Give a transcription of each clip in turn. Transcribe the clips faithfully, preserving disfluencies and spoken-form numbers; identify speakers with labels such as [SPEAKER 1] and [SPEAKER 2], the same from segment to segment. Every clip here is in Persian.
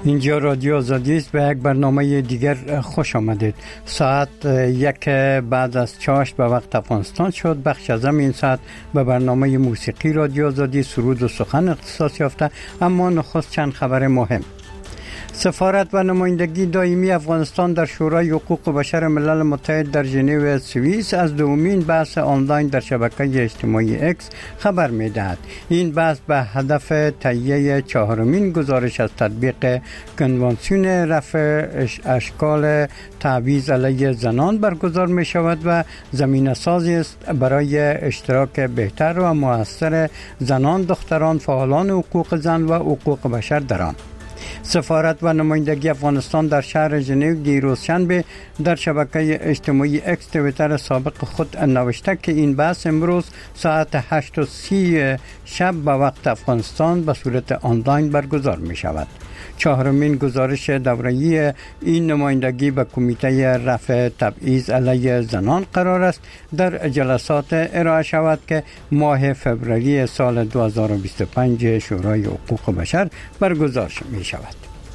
[SPEAKER 1] اینجا رادیو آزادی است. به یک برنامه دیگر خوش آمدید. ساعت یک بعد از چاشت به وقت افغانستان شد. بخش از این ساعت به برنامه موسیقی رادیو آزادی سرود و سخن اختصاص یافته. اما نخست چند خبر مهم. سفارت و نمایندگی دائمی افغانستان در شورای حقوق بشر ملل متحد در ژنو سوئیس از دومین بحث آنلاین در شبکه اجتماعی اکس خبر می‌دهد. این بحث به هدف تهیه چهارمین گزارش از تطبیق کنوانسیون رفع اشکال تعویض علیه زنان برگزار می شود و زمینه سازی است برای اشتراک بهتر و موثر زنان، دختران، فعالان حقوق زن و حقوق بشر در آن. سفارت و نمایندگی افغانستان در شهر ژنو دیروز شنبه در شبکه اجتماعی اکس توییتر سابق خود نوشته که این بحث امروز ساعت هشت و سی شب به وقت افغانستان به صورت آنلاین برگزار می شود. چهارمین گزارش دوره‌ای این نمایندگی به کمیته رفع تبعیض علیه زنان قرار است در جلسات ارائه شود که ماه فوریه سال دو هزار و بیست و پنج شورای حقوق بشر برگزار می شود.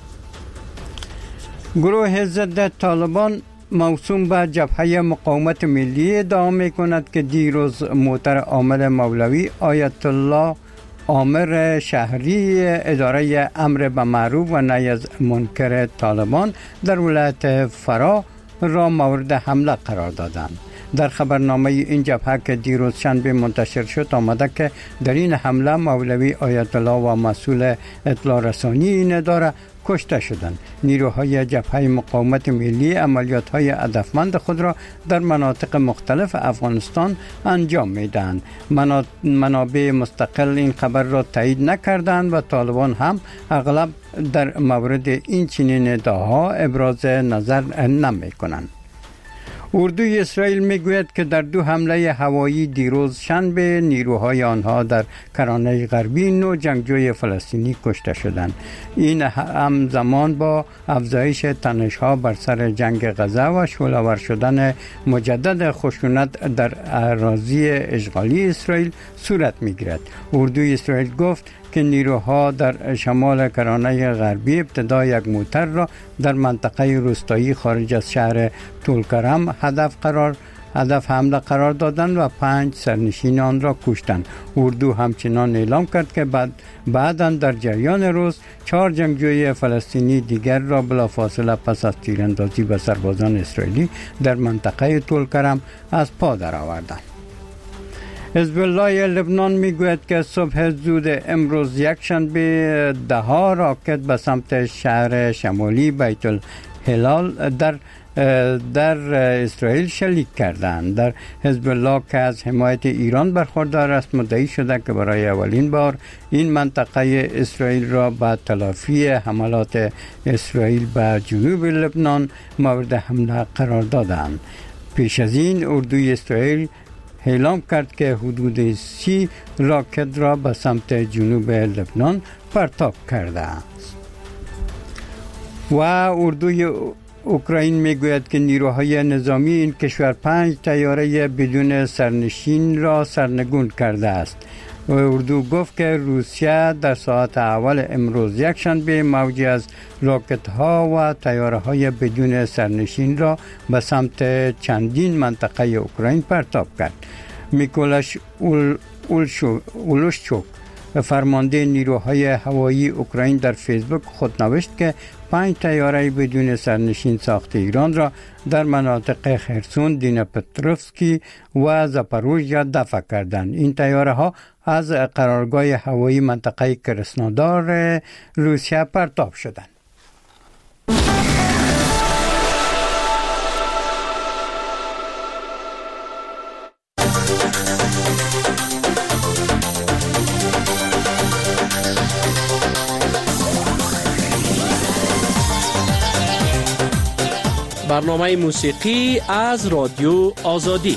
[SPEAKER 1] گروه ضد طالبان موسوم به جبهه مقاومت ملی ادعا می کند که دیروز موتر عامل مولوی آیت الله آمر شهری اداره امر به معروف و نهی از منکر طالبان در ولایت فرا را مورد حمله قرار دادند. در خبرنامه این جبهه که دیروز شنبه منتشر شد آمده که در این حمله مولوی آیت الله و مسئول اطلاع رسانی این اداره کشته شدند. نیروهای جبهه مقاومت ملی عملیات‌های هدفمند خود را در مناطق مختلف افغانستان انجام می‌دهند. منابع مستقل این خبر را تایید نکردند و طالبان هم اغلب در مورد این چنین ادعاها ابراز نظر نمی‌کنند. اردوی اسرائیل میگوید که در دو حمله هوایی دیروز شنبه نیروهای آنها در کرانه غربی نو جنگجوی فلسطینی کشته شدند. این همزمان با افزایش تنش‌ها بر سر جنگ غزه و شعله‌ور شدن مجدد خشونت در اراضی اشغالی اسرائیل صورت میگیرد. اردوی اسرائیل گفت که نیروها در شمال کرانه غربی ابتدا یک موتر را در منطقه روستایی خارج از شهر طولکرم هدف قرار هدف حمله قرار دادند و پنج سرنشین آن را کشتند. اردو همچنان اعلام کرد که بعد بعداً در جریان روز چهار جنگجوی فلسطینی دیگر را بلافاصله پس از تیراندازی به سربازان اسرائیلی در منطقه طولکرم از پا درآوردند. حزب الله لبنان میگوید که صبح زود امروز یک شنبه ده ها راکت به سمت شهر شمالی بیت الهلال در در اسرائیل شلیک کردند. در حزب الله که از حمایت ایران برخوردار است مدعی شده که برای اولین بار این منطقه اسرائیل را به تلافی حملات اسرائیل به جنوب لبنان مورد حمله قرار دادند. پیش از این اردوی اسرائیل اعلام کرد که حدود سی راکت را به سمت جنوب لبنان پرتاب کرده است. و اردوی اوکراین میگوید که نیروهای نظامی این کشور پنج طیاره بدون سرنشین را سرنگون کرده است. و اردو گفت که روسیه در ساعت اول امروز یک شنبه موجی از راکت ها و طیاره های بدون سرنشین را به سمت چندین منطقه اوکراین پرتاب کرد. میکولش اول اولوشچوک فرمانده نیروهای هوایی اوکراین در فیسبوک خود نوشت که پنج طیاره بدون سرنشین ساخت ایران را در مناطق خرسون، دینپتروفسکی و زاپاروژیا دفع کردند. این طیاره ها از قرارگاه هوایی منطقه کرسنودار روسیه پرتاب شدند.
[SPEAKER 2] برنامه موسیقی از رادیو آزادی.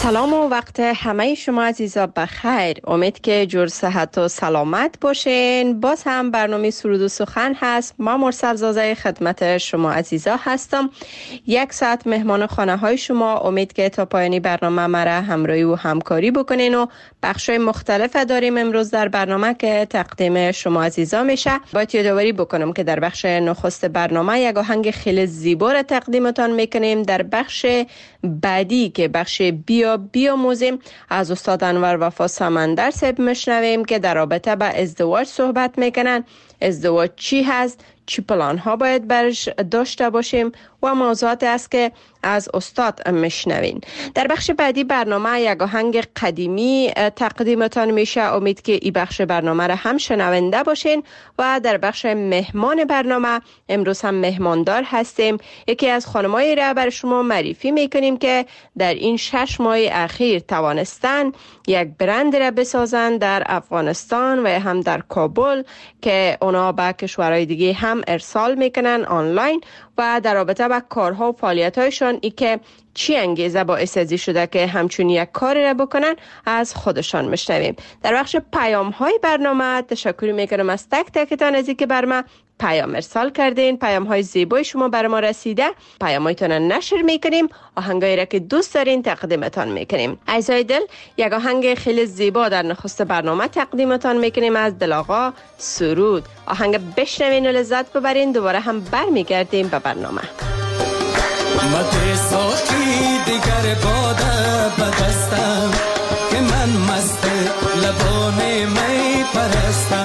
[SPEAKER 3] سلام و وقت همه شما عزیزا بخیر. امید که جور صحت و سلامت باشین. باز هم برنامه سرود و سخن هست. ما مرسل زازه خدمت شما عزیزا هستم. یک ساعت مهمان خانه های شما. امید که تا پایانی برنامه مرا همراهی و همکاری بکنین و بخشای مختلف داریم امروز در برنامه که تقدیم شما عزیزا میشه. باید یادآوری بکنم که در بخش نخست برنامه یک آهنگ خیلی زیبا را تقدیمتان میکنیم. در بخش بعدی که بخش بیا بیاموزیم از استاد انور وفا سمندر صاحب میشنویم که در رابطه با ازدواج صحبت میکنن. ازدواج چی هست؟ چی پلان ها باید برش داشته باشیم و موضوعات است که از استاد میشنوین. در بخش بعدی برنامه یک آهنگ قدیمی تقدیمتان میشه. امید که این بخش برنامه را هم شنونده باشین. و در بخش مهمان برنامه امروز هم مهماندار هستیم. یکی از خانمایی را بر شما معرفی میکنیم که در این شش ماه اخیر توانستن یک برند را بسازن در افغانستان و هم در کابل که اونا به کشورهای دیگه هم ارسال میکنن آنلاین. و در رابطه با کارها و فعالیت‌هایشان ای که چی انگیزه باعث ازی شده که همچون یک کاری را بکنن از خودشان میشنویم. در بخش پیام‌های برنامه تشکر میکنم از تک تکتان از اینکه بر ما پیام ارسال کردین. پیام‌های زیبای شما بر ما رسیده. پیام‌هایتون نشر میکنیم. آهنگایی را که دوست دارین تقدیمتان میکنیم. عزیزای دل، یک آهنگ خیلی زیبا در نخست برنامه تقدیمتان میکنیم از دل آقا سرود. آهنگ بشنوین و لذت ببرین. دوباره هم برمیگردیم به برنامه.
[SPEAKER 4] مده ساقی دیگر باده بدستم که من مست لبان می پرستم.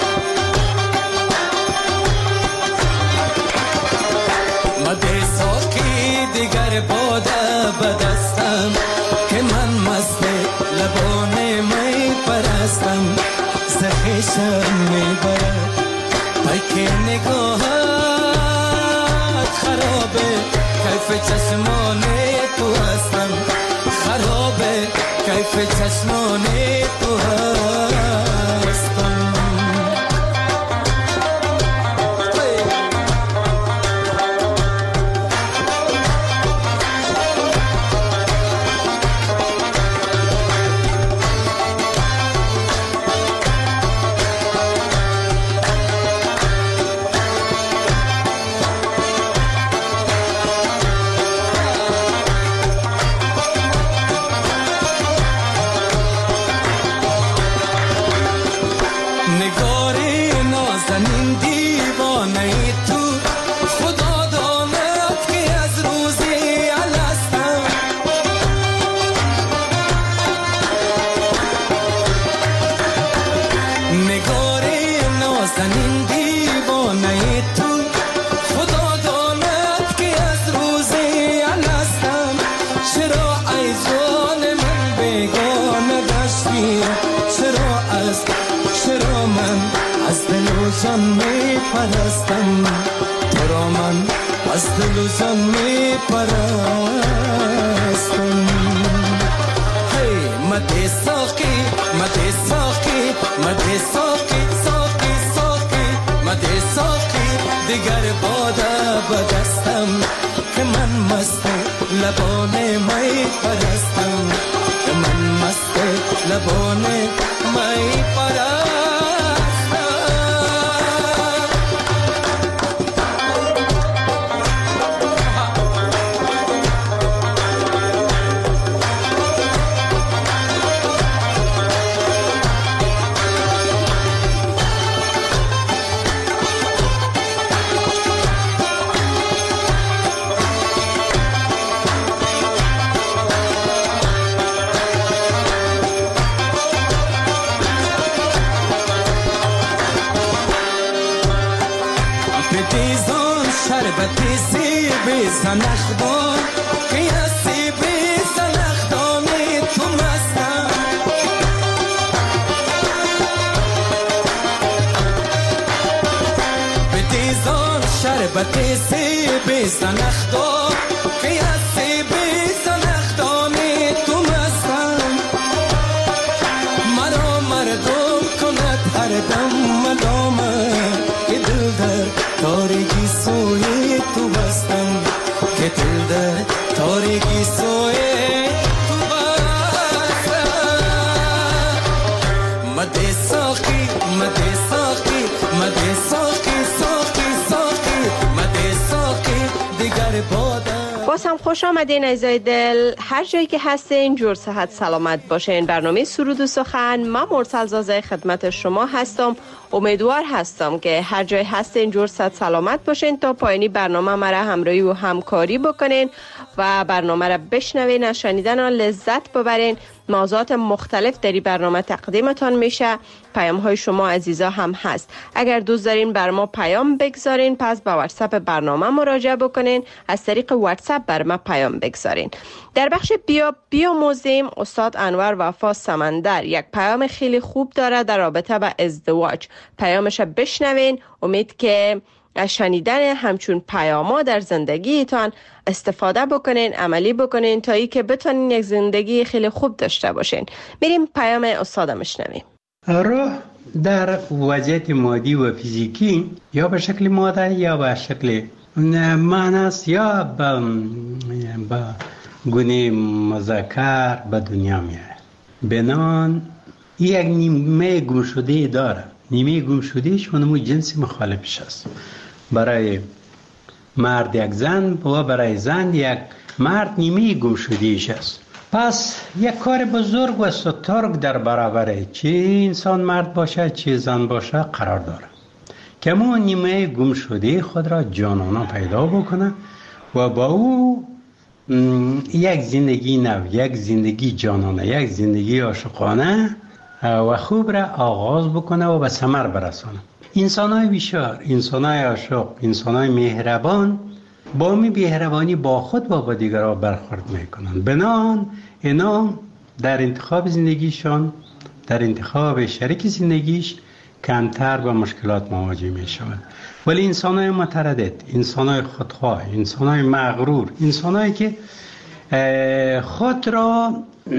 [SPEAKER 4] مده ساقی دیگر باده بدستم که من مست لبان می پرستم. زخیشم می برد پاک نگاهت خرابه، کیف چشمانه تو هستم خرابه، کیف چشمانه تو هستم. جان می پرستم تو را من از دل و جان می پرستم. هی مده ساقی مده ساقی مده ساقی ساقی ساقی مده ساقی دیگر باده بدستم که من مست لبان می پرستم که من مست لبان می پرستم. شربتی سیبی زنخدان که از سیبی زنخدانی تو مستم. به دیزان شربتی سیبی زنخدان که از سیبی زنخدانی تو مستم. مرا مردم کند هر دم مدامه که دل در تاریکی سوی تو بستم که دل در تاریکی سوی تو بستم. در باده.
[SPEAKER 3] باز هم خوش آمدین عزیزای دل، هر جایی که هستین جور صحت سلامت باشین. برنامه سرود و سخن، من مرسل زازه خدمت شما هستم. امیدوار هستم که هر جای هستین جور صحت سلامت باشین تا پایانی برنامه مرا همراهی و همکاری بکنین و برنامه را بشنوین، از شنیدن آن لذت ببرین. موضوعات مختلف در این برنامه تقدیمتان میشه. پیام های شما عزیزا هم هست. اگر دوست دارین بر ما پیام بگذارین پس به واتساپ برنامه مراجعه بکنین، از طریق واتساپ بر ما پیام بگذارین. در بخش بیا بیا موزیم استاد انور وفا سمندر یک پیام خیلی خوب داره در رابطه با ازدواج. پیامش بشنوین. امید که از شنیدن همچون پیاما در زندگیتان استفاده بکنین، عملی بکنین تا ای که بتونین یک زندگی خیلی خوب داشته باشین. میریم پیام استادم بشنویم.
[SPEAKER 5] روح در وضعیت مادی و فیزیکی یا به شکل ماده یا به شکل معنیست یا به گونه مذکر به دنیا میاد. بنان یک نیمه گم شده داره. نیمه گم شده شونمو جنس مخالفش است. برای مرد یک زن و برای زن یک مرد نیمه گم شدهش است. پس یک کار بزرگ و سترگ در برابر چه انسان مرد باشه چه زن باشه قرار داره که اون نیمه گم شده خود را جانانه پیدا بکنه و با او یک زندگی نو، یک زندگی جانانه، یک زندگی عاشقانه و خوب را آغاز بکنه و به ثمر برسانه. انسان‌های بیشار، انسان‌های عاشق، انسان‌های مهربان با می مهربانی با خود و با دیگران برخورد میکنن. بنان اینا در انتخاب زندگیشان، در انتخاب شریک زندگیش کمتر با مشکلات مواجه میشوند. ولی انسان‌های متردد، انسان‌های خودخواه، انسان‌های مغرور، انسان‌هایی که خود را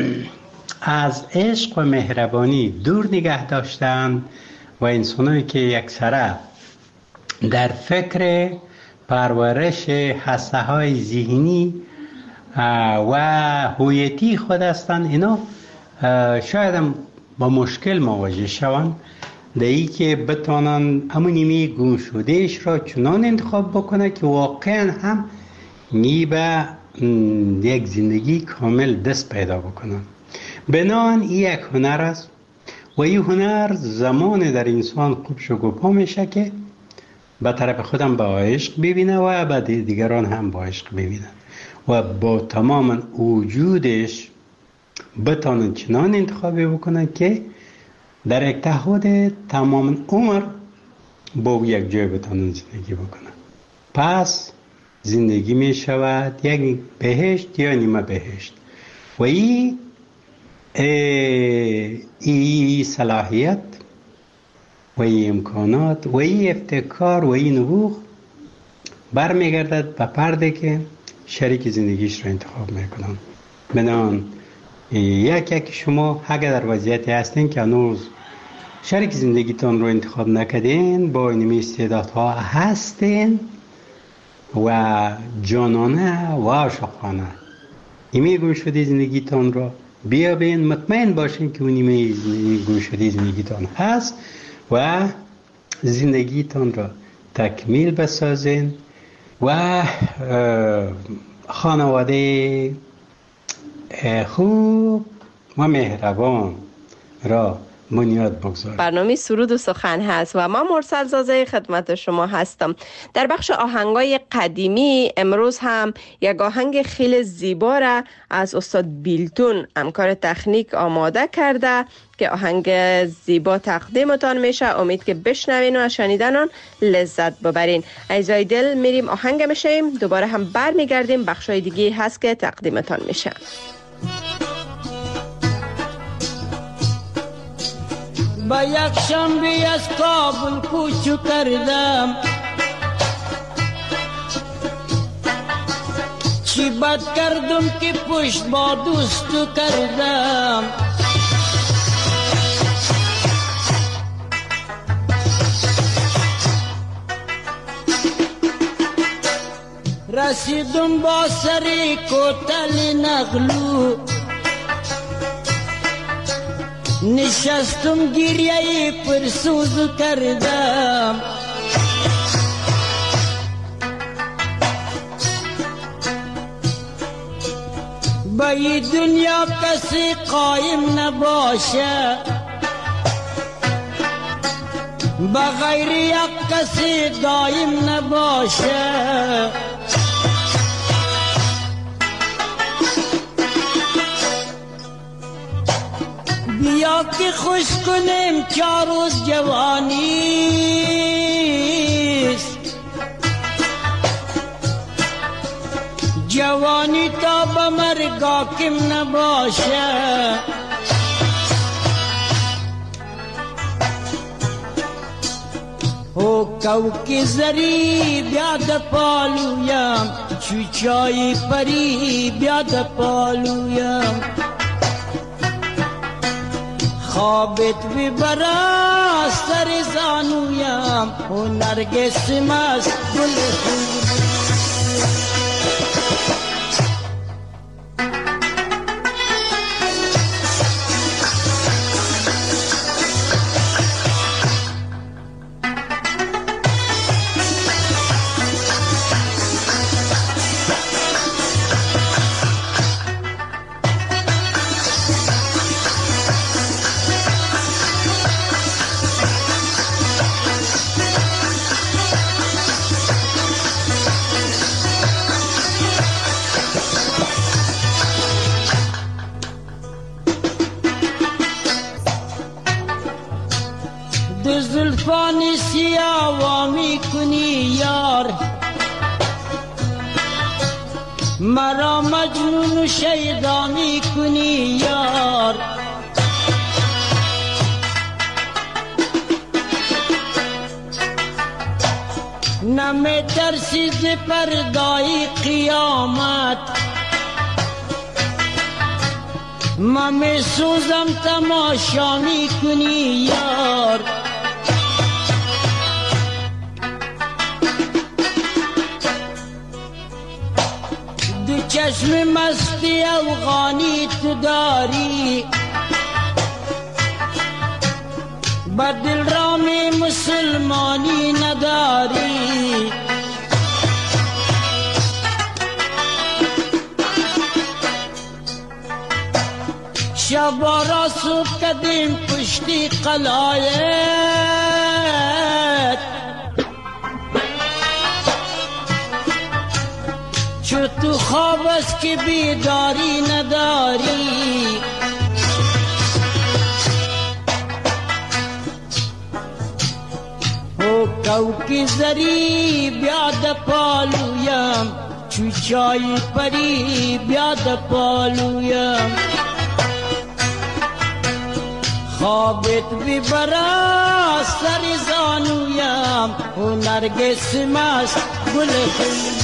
[SPEAKER 5] از عشق و مهربانی دور نگه داشتند و انسان‌هایی که یکسره در فکر پرورش حسه‌های ذهنی و هویتی خود هستند، اینا شاید هم با مشکل مواجه شوند در این که بتوانند همون نیمه گم شدهش را چنان انتخاب بکنه که واقعا هم نی به یک زندگی کامل دست پیدا بکنن. بنان این یک هنر است و این هنر زمان در انسان خوب شکوفا میشه که به طرف خودم با عشق ببینه و به دیگران هم با عشق ببینه و با تمام وجودش بتانن چنان انتخابی بکنن که در یک تعهد تمام عمر با یک جای بتانن زندگی بکنن. پس زندگی می شود یک بهشت یا نیمه بهشت و این ای صلاحیت و ای امکانات و ای ابتکار و ای نبوغ برمیگردد به پرده که شریک زندگیش را انتخاب میکنن. بنان یک یک شما اگر در وضعیتی هستین که هنوز شریک زندگیتون رو انتخاب نکردین، با اینمی استعدادها هستین و جانانه و عاشقانه ایمی گم شده زندگیتون رو بیابین، مطمئن باشین که اون ایمی گم شده زندگیتون هست و زندگیتون رو تکمیل بسازین و خانواده خوب و مهربان را بنیاد بگذارید.
[SPEAKER 3] برنامه سرود و سخن هست و من مرسل زازه خدمت شما هستم. در بخش آهنگای قدیمی امروز هم یک آهنگ خیلی زیبا را از استاد بیلتون همکار تکنیک آماده کرده که آهنگ زیبا تقدیمتان میشه. امید که بشنوین و از شنیدن آن لذت ببرین. عزیزای دل میریم آهنگ میشیم، دوباره هم بر میگردیم. بخشای دیگه هست که تقدیمتان میشه.
[SPEAKER 6] با یک شنبه از کابل کوچو کردم، چی بد کردم که پشت با دوستو کردم. رسیدم با سری کوتل نغلو، نشستم گریه پرسوز کردم. به دنیا کسی قایم نباشه، بغیر یک کسی دایم نباشه. بیا که خوش کنیم چار روز جوانیست، جوانی تا به مرگ حاکم نباشه. او کوکی زری بیاد پالویم، چوچای پری بیاد پالویم. خوابت ببرا سر زانویم، او نرگس مست گل خوب. دو زلفان سیاه وامی کنی یار، مرا مجنون و شیدا می کنی یار. نمی ترسی ز پردای قیامت، من می سوزم تماشا می کنی یار. دو چشم مستی افغانی تو داری، با دل رام مسلمانی نداری. شبا را صبح کدیم پشتی قلایت، چو تو خواب است که بیداری نداری. او کوکی زری بیاد پالویم، چوچای پری بیاد پالویم. خوابت ببرا سر زانویم، او نرگس مست گل خوب.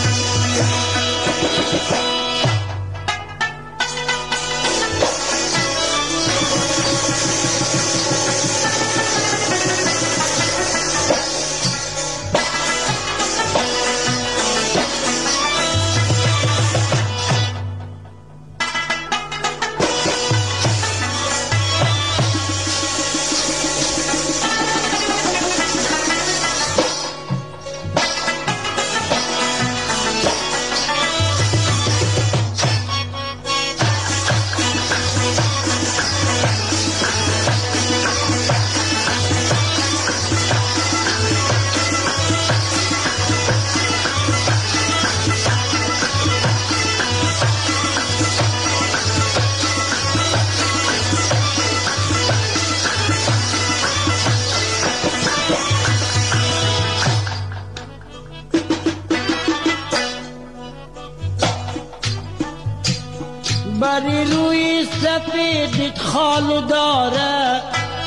[SPEAKER 6] بری روی سفیدت خال داره،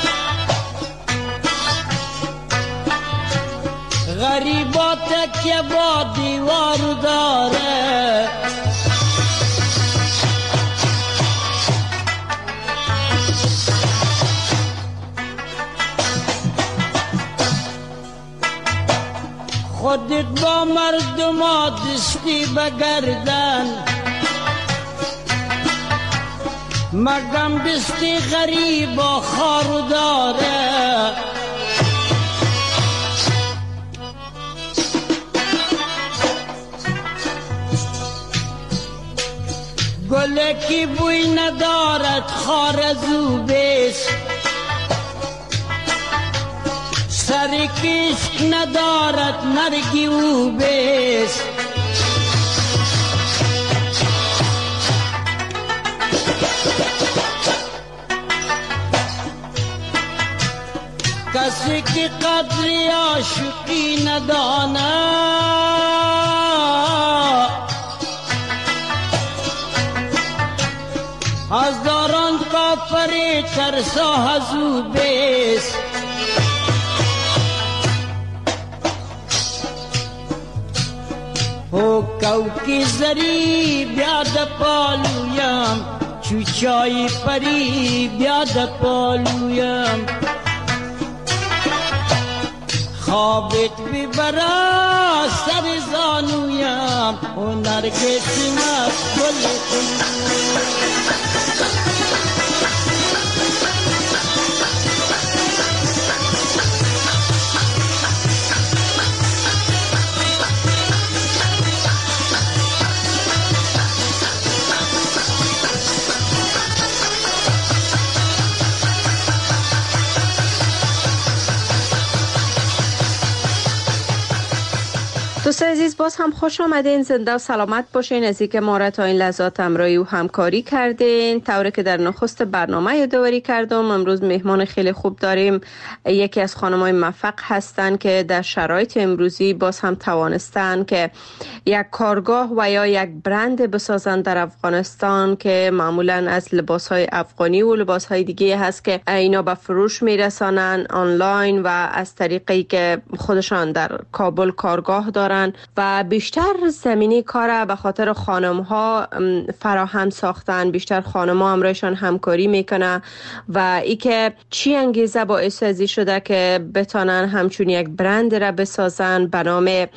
[SPEAKER 6] غریبات که با دیوار داره. خودت با مردم دستی بگردن، مگم دستی غریب و خار داره. گل کی بوی ندارد خار از او بیست، سر کشک ندارد مرگی او بیست. کسی که قدر عاشقی نداند، هزاران کافر ترسا از او بیست. او کوکی زری بیاد پالویم، چوچای پری بیاد پالویم. خوابت ببرا سر زانویم، و نرگس مقبل
[SPEAKER 3] دوستان عزیز، باز هم خوش آمدین. زنده و سلامت باشین. از اینکه ما را تا این لحظات همراهی و همکاری کردین. طوری که در نخست برنامه یادآوری کردم، امروز مهمان خیلی خوب داریم. یکی از خانم‌های موفق هستند که در شرایط امروزی باز هم توانستن که یک کارگاه و یا یک برند بسازن در افغانستان که معمولا از لباس‌های افغانی و لباس‌های دیگه هست که اینا به فروش میرسانن آنلاین و از طریقی که خودشان در کابل کارگاه دارن و بیشتر زمینی کار به خاطر خانم ها فراهم ساختن. بیشتر خانم ها همراهشان همکاری میکنه و ای که چی انگیزه باعث ازی شده که بتانن همچون یک برند را بسازن به نام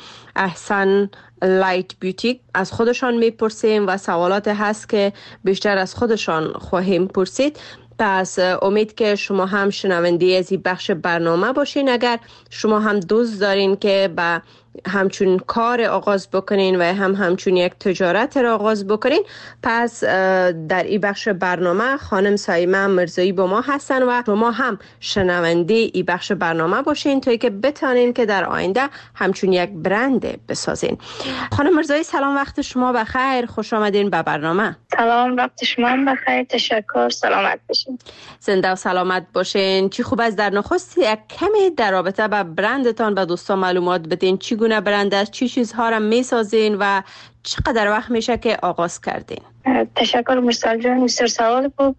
[SPEAKER 3] احسن لایت بیوتیک. از خودشان میپرسیم و سوالات هست که بیشتر از خودشان خواهیم پرسید. پس امید که شما هم شنونده از این بخش برنامه باشین. اگر شما هم دوست دارین که با همچون کار آغاز بکنین و هم همچون یک تجارت را آغاز بکنین، پس در این بخش برنامه خانم سایمه مرزایی با ما هستن و شما هم شنونده این بخش برنامه باشین تا که بتانین که در آینده همچون یک برند بسازین. خانم مرزایی سلام، وقت شما بخیر، خوش آمدین به برنامه.
[SPEAKER 7] سلام، وقت شما بخیر، تشکر، سلامت باشین.
[SPEAKER 3] زنده و سلامت باشین. چی خوب است در نخست یک کمی در رابطه با برندتان به دوستان معلومات بدین. چی گونه برند است، چی چیزها را میسازین و چقدر وقت میشه که آغاز کردین؟
[SPEAKER 7] تشکر مرسل جان، بسیار سوال خوب.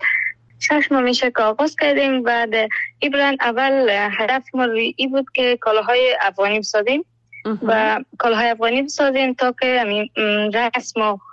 [SPEAKER 7] شش ماه میشه که آغاز کردیم. بعد این برند اول هدف ما روی این بود که کالاهای افغانی بسازیم و کالاهای افغانی بسازیم تا که رسم و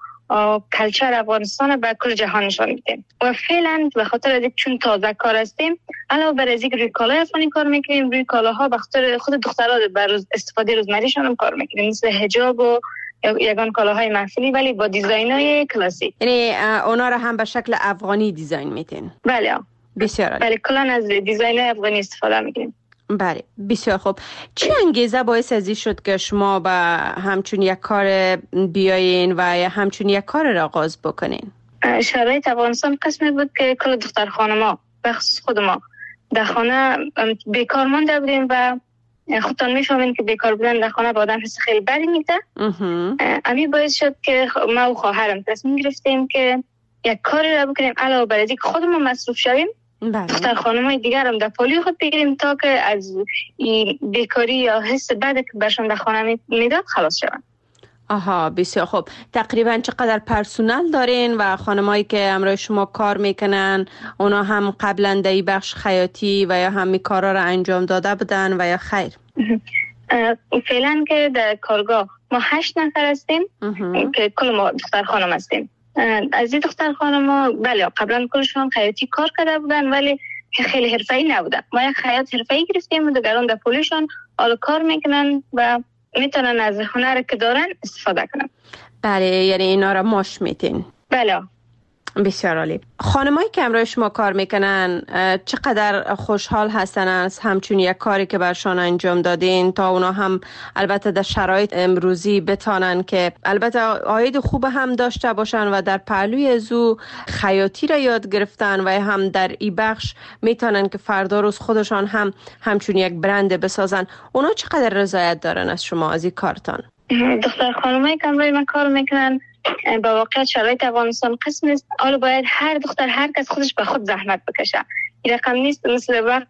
[SPEAKER 7] کلچر افغانستان به کل جهان نشان میدیم. و فعلا به خاطر از چون تازه کار هستیم، علاوه بر از اینکه روی کالای افغانی کار میکنیم، روی کالاها به خاطر خود دخترها بر استفاده روزمریشان هم کار میکنیم، مثل حجاب و یگان کالاهای محفلی ولی با دیزاین‌های کلاسیک.
[SPEAKER 3] یعنی اونا را هم به شکل افغانی دیزاین میتین؟
[SPEAKER 7] بله
[SPEAKER 3] بسیار عالی.
[SPEAKER 7] بله، کلا از دیزاین افغانی استفاده میکنیم.
[SPEAKER 3] بله بسیار خوب. چه انگیزه باعث ازی شد که شما به همچون یک کار بیاین و همچون یک کار را آغاز بکنین؟
[SPEAKER 7] شرایط افغانستان قسمی بود که کل دختر خانما بخصوص خود ما در خانه بیکار مانده بودیم و خودتان میفهمین که بیکار بودن در خانه با آدم حس خیلی بدی میده. امی باعث شد که ما و خواهرم تصمیم گرفتیم که یک کاری را بکنیم علاوه بر اینکه خودمون مصروف شویم، دختر خانمای دیگر هم در پالی خود بگیریم تا که از این بیکاری یا حس بده که برشان در خانه میداد خلاص شوند.
[SPEAKER 3] آها بسیار خوب. تقریبا چقدر پرسونل دارین و خانمایی که همراه شما کار میکنن اونا هم قبلا در این بخش خیاطی و یا همین کارا را انجام داده بودن و یا خیر؟
[SPEAKER 7] فعلا که در کارگاه ما هشت نفر هستیم که کل ما دختر خانم هستیم. از این دختر خانم ها بله قبلا کلشون خیاطی کار کرده بودن ولی خیلی حرفه‌ای نبودن. ما یک خیاط حرفه‌ای گرفتیم و دیگران در پولیشون حالا کار میکنن و میتونن از هنر که دارن استفاده کنن.
[SPEAKER 3] بله، یعنی اینا را ماش میتین؟
[SPEAKER 7] بله.
[SPEAKER 3] بسیار عالی. خانمایی که همراه شما کار میکنن چقدر خوشحال هستن از همچون یک کاری که برشان انجام دادین تا اونا هم البته در شرایط امروزی بتانن که البته عاید خوب هم داشته باشن و در پهلوی ازو خیاطی را یاد گرفتن و هم در این بخش میتونن که فردا روز خودشان هم همچون یک برند بسازن. اونا چقدر رضایت دارن از شما از این کارتان؟
[SPEAKER 7] دختر خانمایی که همراه من کار میکنن با واقعیت شرایط افغانستان قسم است. حالا باید هر دختر هر کس خودش به خود زحمت بکشه. این رقم نیست مثل وقت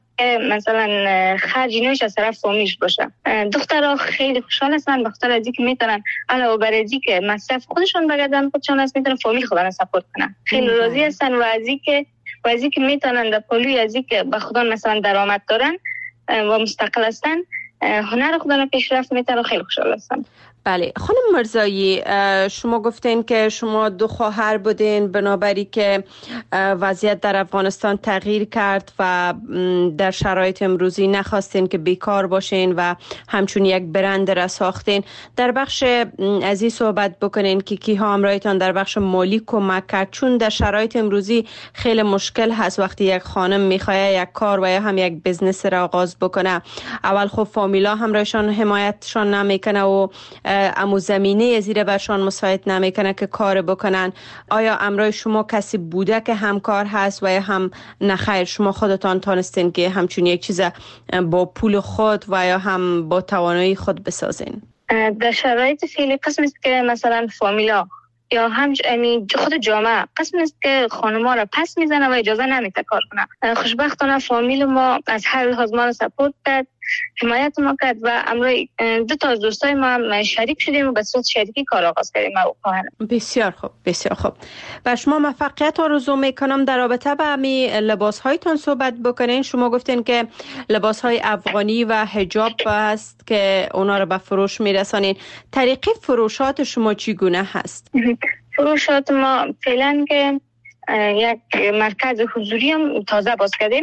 [SPEAKER 7] مثلا خرج نوش از طرف فامیلش باشه. دخترها خیلی خوشحال هستن به خاطر اینکه میتونن علاوه بر اینکه مصرف خودشون بگردن خودشون از میتونن فامیل خودن سپورت کنن. خیلی راضی هستن و از اینکه و از اینکه میتونن در پلوی از اینکه به خدا مثلا درآمد دارن و مستقل هستن هنر خودن پیشرفت میتونن. خیلی خوشحال هستن.
[SPEAKER 3] بله خانم مرزایی، شما گفتین که شما دو خواهر بودین بنابراین که وضعیت در افغانستان تغییر کرد و در شرایط امروزی نخواستین که بیکار باشین و همچون یک برند را ساختین. در بخش از این صحبت بکنین که کیها همراهتان در بخش مالی کمک کرد، چون در شرایط امروزی خیلی مشکل هست وقتی یک خانم میخواد یک کار و یا هم یک بزنس را آغاز بکنه. اول خب فامیلا همراهشان حمایتشان نمیکنه و امو زمینه زیر برشان مساعد نمیکنه که کار بکنن. آیا امرای شما کسی بوده که همکار هست و یا هم نخیر شما خودتان تانستین که همچون یک چیز با پول خود و یا هم با توانایی خود بسازین؟
[SPEAKER 7] در شرایط فعلی قسم است که مثلا فامیلا یا هم خود جامعه قسم است که خانم‌ها را پس میزنه و اجازه نمیده کار کنه. خوشبختانه فامیل ما از هر لحاظ ما را سپورت کرد، حمایت ما کرد و امروز دو تا از دوستای ما هم شریک شدیم و به صورت شریکی کار آغاز کردیم.
[SPEAKER 3] بسیار خوب بسیار خوب. و شما موفقیت آرزو میکنم. در رابطه با می لباس هایتون صحبت بکنین. شما گفتین که لباس های افغانی و حجاب هست که اونا رو به فروش میرسانین. طریقه فروشات شما چگونه هست؟
[SPEAKER 7] فروشات ما فعلا که یک مرکز حضوری هم تازه باز کردیم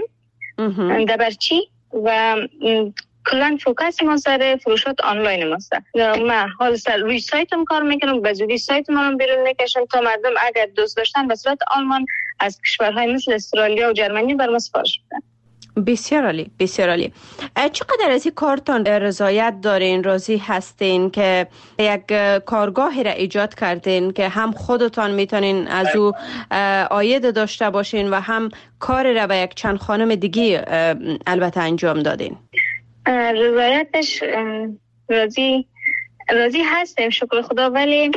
[SPEAKER 7] در برچی و کلان فوکس ما سر فروشات آنلاین ماست. ما حال سر روی سایتم کار میکنم، به زودی سایت ما رو بیرون میکشم تا مردم اگر دوست داشتن به صورت آنلاین از کشورهای مثل استرالیا و جرمنی بر ما سفارش بدن.
[SPEAKER 3] بسیار عالی بسیار عالی. چقدر از این کارتان رضایت دارین، راضی هستین که یک کارگاهی را ایجاد کردین که هم خودتان میتونین از او عاید داشته باشین و هم کار را به یک چند خانم دیگه البته انجام دادین؟
[SPEAKER 7] رضایتش راضی راضی هستیم شکر خدا، ولی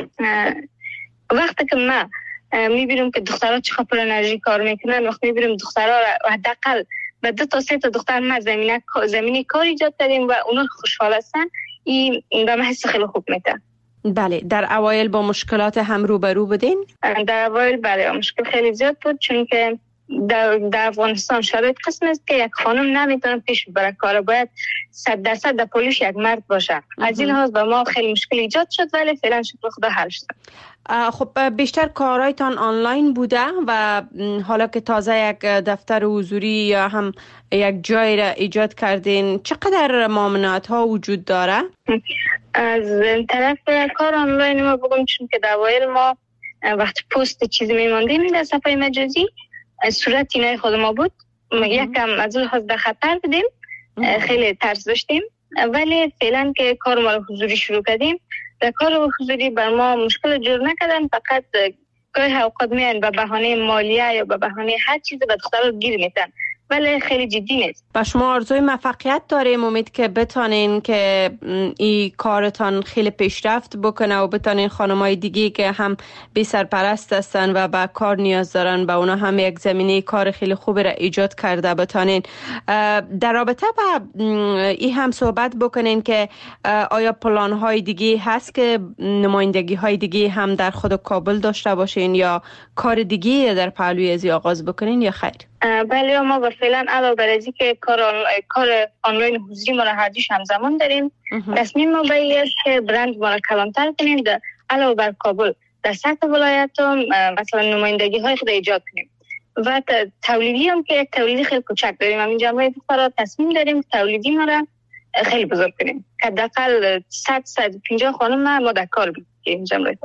[SPEAKER 7] وقتی که ما میبینم که دخترها چقدر پر انرژی کار میکنن، وقتی میبینم دخترها حداقل به دو تا سه تا دختر ما زمینه زمینی کار ایجاد کردیم و اونا خوشحال هستن، این به من حس خیلی خوب میده.
[SPEAKER 3] بله. در اوایل با مشکلات هم روبرو بودین؟
[SPEAKER 7] در اوایل بله مشکل خیلی زیاد بود، چون که در, در افغانستان شرایط قسم است که یک خانم نمیتونه پیش بره کار، باید صد درصد در پولیش یک مرد باشه. از این لحاظ به ما خیلی مشکل ایجاد شد، ولی فعلا شکر خدا حل شد.
[SPEAKER 3] خب بیشتر کارهایتان آنلاین بوده و حالا که تازه یک دفتر حضوری یا هم یک جای را ایجاد کردین، چقدر ممانعت ها وجود داره؟
[SPEAKER 7] از طرف کار آنلاین ما بگم، چون که در اوایل ما وقتی پست چیزی میماندیم در صفحه مجازی صورت اینای خود ما بود، یکم از لحاظ در خطر بودیم، خیلی ترس داشتیم، ولی فعلا که کار ما حضوری شروع کردیم در کار حضوری بر ما مشکل جور نکردن، فقط گاهی اوقات میان به بهانه مالیه یا به بهانه هر چیز به دخترها گیر میتن، ولی خیلی جدی نیست.
[SPEAKER 3] و شما آرزوی موفقیت داریم، امید که بتانین که این کارتان خیلی پیشرفت بکنه و بتانین خانمای دیگه که هم بی سرپرست هستن و به کار نیاز دارن با اونا هم یک زمینه کار خیلی خوبی را ایجاد کرده بتانین. در رابطه با این هم صحبت بکنین که آیا پلان های دیگه هست که نمایندگی های دیگه هم در خود کابل داشته باشین یا کار دیگه در پهلوی ازی آغاز بکنین یا خیر؟
[SPEAKER 7] بله ما با فعلا علاوه بر از اینکه کار آنلاین کار آنلاین حضوری ما را هر دوش همزمان داریم، تصمیم ما به این است که برند ما را کلانتر کنیم، در علاوه بر کابل در سطح ولایت هم مثلا نمایندگی های خود ایجاد کنیم و تولیدی هم که یک تولیدی خیلی کوچک داریم، همین جمعه دخترها تصمیم داریم تولیدی ما را خیلی بزرگ کنیم که حداقل صد تا صد و پنجاه خانم ما در کار بگیریم جمعه خود.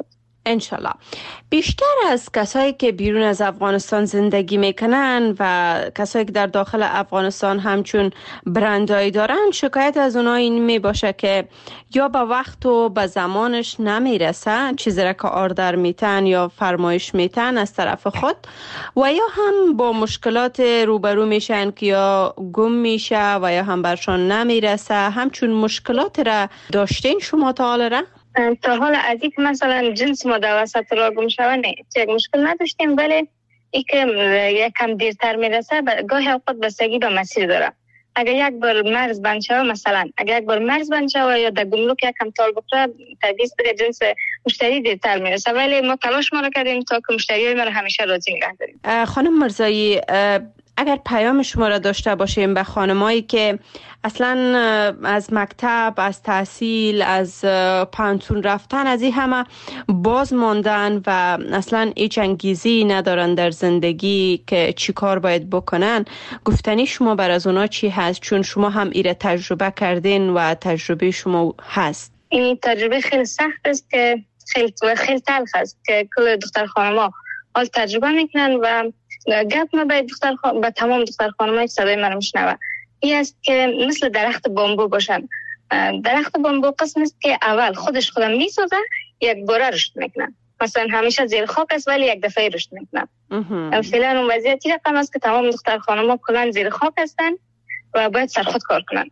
[SPEAKER 3] انشالله. بیشتر از کسایی که بیرون از افغانستان زندگی میکنن و کسایی که در داخل افغانستان همچون برندایی دارن، شکایت از اونها این می باشه که یا به وقت و به زمانش نمیرسه چیزی را که آردر میتن یا فرمایش میتن از طرف خود، و یا هم با مشکلات روبرو میشن که یا گم میشه و یا هم برشان نمیرسه. همچون مشکلات را داشتین شما تا حال را؟
[SPEAKER 7] تا حال از یک مثلا جنس ما در وسط را گم شوه نه یک مشکل نداشتیم، ولی ای که یک کم دیرتر میرسه گاهی اوقات بستگی به مسیر داره. اگر یک بار مرز بند شوه، مثلا اگر یک بار مرز بند شوه یا در گمرک یک کم تال بخوره، طبیعی است که جنس مشتری دیرتر میرسه، ولی ما تلاش ما را کردیم تا که مشتریای ما را همیشه راضی نگه داریم.
[SPEAKER 3] خانم مرزایی، اگر پیام شما را داشته باشیم به خانمایی که اصلا از مکتب، از تحصیل، از پانتون رفتن، از این همه باز ماندن و اصلا هیچ انگیزی ندارن در زندگی که چی کار باید بکنن، گفتنی شما بر از اونا چی هست؟ چون شما هم ایره تجربه کردین و تجربه شما هست.
[SPEAKER 7] این تجربه خیلی سخت است که خیلی خیلی تلخ است که کل دختر خانما حال تجربه میکنن و گپ ما به دختر خان... به تمام دختر خانمایی که صدای من میشنوه این است که مثل درخت بامبو باشن. درخت بامبو قسم است که اول خودش خودم میسازه، یک باره رشد میکنن، مثلا همیشه زیر خاک است ولی یک دفعه رشد میکنن. فعلا اون وضعیتی رقم است که تمام دختر خانم‌ها کلا زیر خاک هستن و باید سر خود کار کنن.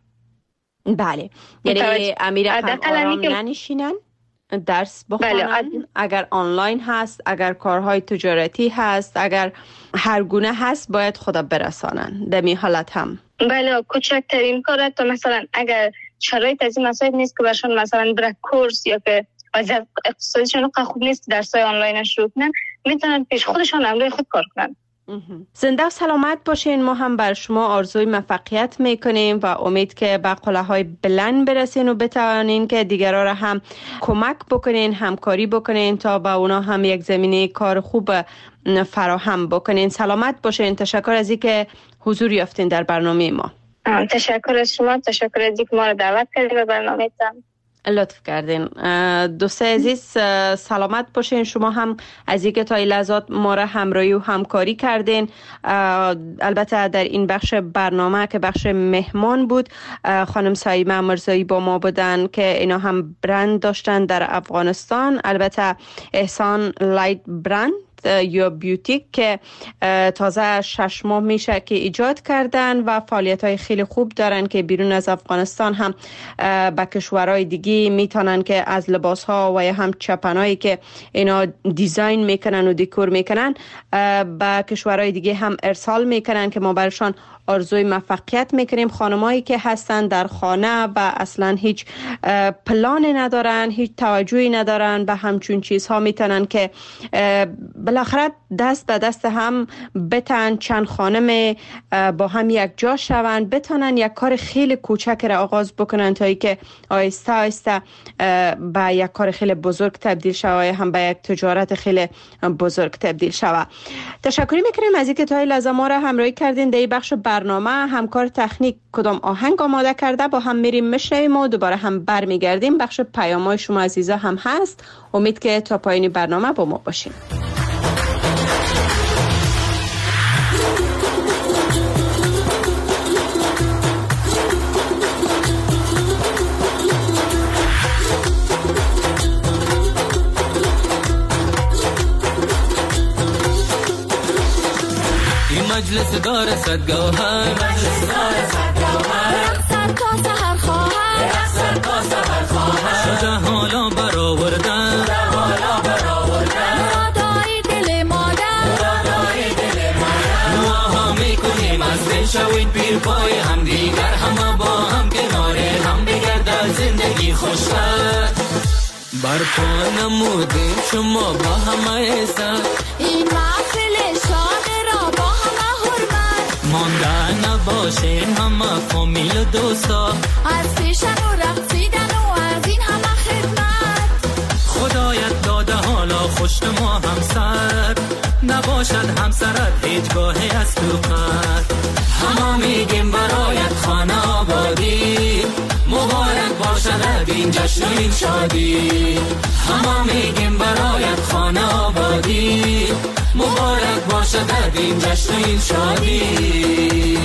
[SPEAKER 3] بله، یعنی امیر هم آرام ننشینن، درس بخونن. بله. اگر آنلاین هست، اگر کارهای تجارتی هست، اگر هر گونه هست، باید خدا برسانن دمی حالت هم.
[SPEAKER 7] بله، کوچکترین کار تا مثلا اگر شرایط از این مسائل نیست که برشان مثلا برای کورس یا که وضعیت اقتصادیشون خوب نیست درسای آنلاین شروع کنن، میتونن پیش خودشان امروی خود کار کنن.
[SPEAKER 3] زنده و سلامت باشین. ما هم بر شما آرزوی موفقیت میکنیم و امید که به قله‌های بلند برسین و بتوانین که دیگران را هم کمک بکنین، همکاری بکنین تا با اونا هم یک زمینه کار خوب فراهم بکنین. سلامت باشین. تشکر از اینکه حضور یافتین در برنامه ما.
[SPEAKER 7] تشکر از شما، تشکر از اینکه ما را دعوت کردین به برنامه‌تان.
[SPEAKER 3] لطف کردین. دوستای عزیز سلامت باشین. شما هم از اینکه تا این لحظات ما را همراهی و همکاری کردین. البته در این بخش برنامه که بخش مهمان بود، خانم سایمه مرزایی با ما بودن که اینا هم برند داشتن در افغانستان، البته احسان لایت برند یا بیوتیک که تازه شش ماه میشه که ایجاد کردن و فعالیت های خیلی خوب دارن که بیرون از افغانستان هم به کشورهای دیگه میتونن که از لباس ها و یا هم چپنایی که اینا دیزاین میکنن و دکور میکنن به کشورهای دیگه هم ارسال میکنن که ما برشان آرزوی موفقیت میکنیم. خانمایی که هستن در خانه و اصلا هیچ پلانی ندارن، هیچ توجهی ندارن به همچون چیزها، میتونن که بالاخره دست به دست هم بتن، چند خانم با هم یک جا شون، بتونن یک کار خیلی کوچک را آغاز بکنن تا ای که آهسته آهسته به یک کار خیلی بزرگ تبدیل شوه، هم به یک تجارت خیلی بزرگ تبدیل شوه. تشکر میکنیم از اینکه تا این لحظه ما را همراهی کردین. در این بخش برنامه همکار تکنیک کدام آهنگ آماده کرده، با هم میریم میشنویم و دوباره هم برمیگردیم. بخش پیام‌های شما عزیزا هم هست. امید که تا پایان برنامه با ما باشین.
[SPEAKER 8] مجلس دار صد گوهر، مجلس دار صد گوهر، رقصد تا سحر خواهر، رقصد تا سحر خواهر، شده حالا برآوردن، شده حالا برآوردن، مرادای دل مادر، مرادای دل مادر، دعاها میکنیم از دل شوید پیر پای هم دیگر، همه با هم کنار هم بگردد زندگی خوشتر. برپا نمودیم شما با همه عزت، این محفل شاد را با همه حرمت، مانده نباشین همه فامیل و دوستا، از پیشن و رقصیدن و از این همه خدمت. خدایت داده حالا خوش ما همسر، نباشد همسرت هیچگاهی از تو قد. همه میگیم برایت خانه آبادی، مبارک باشد این جشن و این شادی. همه میگیم برایت باشد این جشن این شادی.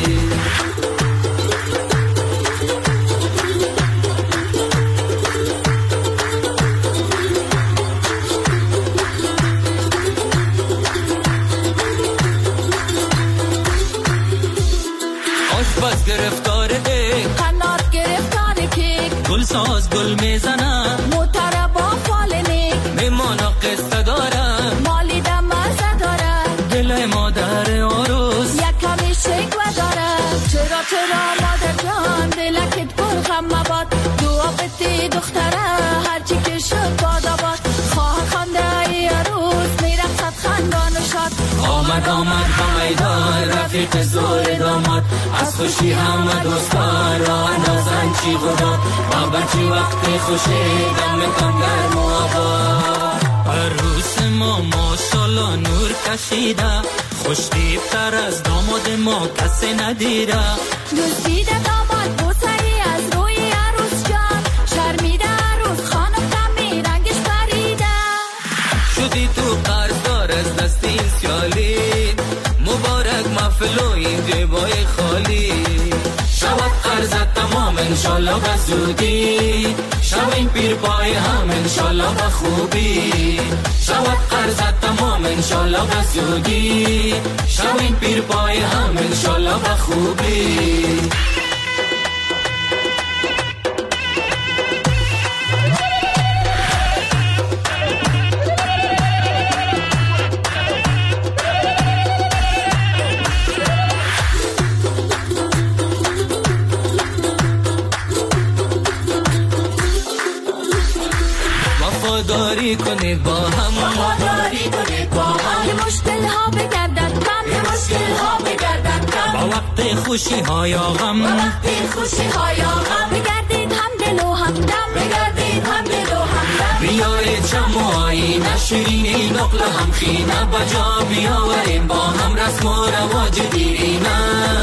[SPEAKER 8] آشپز گرفتار دیگ،
[SPEAKER 9] قنات گرفتار کیک،
[SPEAKER 8] گل ساز گل میزنم،
[SPEAKER 9] مطربا فال نیک،
[SPEAKER 8] میمانا قصه دارم،
[SPEAKER 9] مالی دم مزه داره،
[SPEAKER 8] دل مادر آروز
[SPEAKER 9] یک کمی شکوه داره. چرا چرا مادر جان دلکت پر غم مباد، دعا بتی دختره هرچی که شد باد آباد. خواه خانده ای عروس میرقصد خندان و شاد،
[SPEAKER 8] آمد آمد با میدان رفیق زور داماد. از خوشی همه دوستان را اندازن چی خدا، بابا چی وقت خوشی دم کن گرم و آباد. عروس ما ماشالله نور کشیده، خوشتیب تر از داماد ما کسی ندیده.
[SPEAKER 9] دوستیده داماد بوسری از روی عروس جان، شرمیده عروس خانم کمی رنگش پریده.
[SPEAKER 8] شدی تو قرضدار از دست این سیالی، مبارک محفل و این جیبای خالی. شود قرضت تمام انشالله به زودی، شو این پیر پای هم انشالله به خوبی. شود قرضت تمام انشالله به زودی، شو این پیر پای هم انشالله به خوبی. وفاداری کنید با هم،
[SPEAKER 9] وفاداری کنید با هم، که مشکل ها بگردد کم، که مشکل ها بگردد کم.
[SPEAKER 8] با وقت خوشی ها یا غم،
[SPEAKER 9] با وقت خوشی ها یا غم، بگردید هم دل و هم دم، بگردید هم دل و هم دم.
[SPEAKER 8] بیارید شم و آینه شیرینی نقل هم خینه، بجا بیاوریم با هم رسم و رواج دیرینه.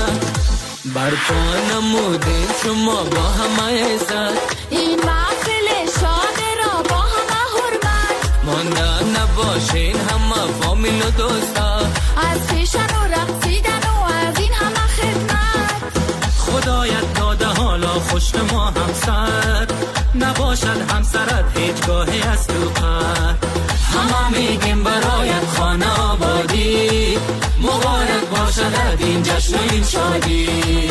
[SPEAKER 8] برپا نمودیم شما با همه عزت،
[SPEAKER 9] این محفل شاد را با همه حرمت.
[SPEAKER 8] مانده نباشین همه فامیل و دوستا،
[SPEAKER 9] از پیشن و رقصیدن و از این همه خدمت.
[SPEAKER 8] خدایت داده حالا خوش ما همسر، نباشد همسرت هیچگاهی از تو قهر. همه میگیم برایت خانه آبادی، مبارک باشد این جشن و این شادی.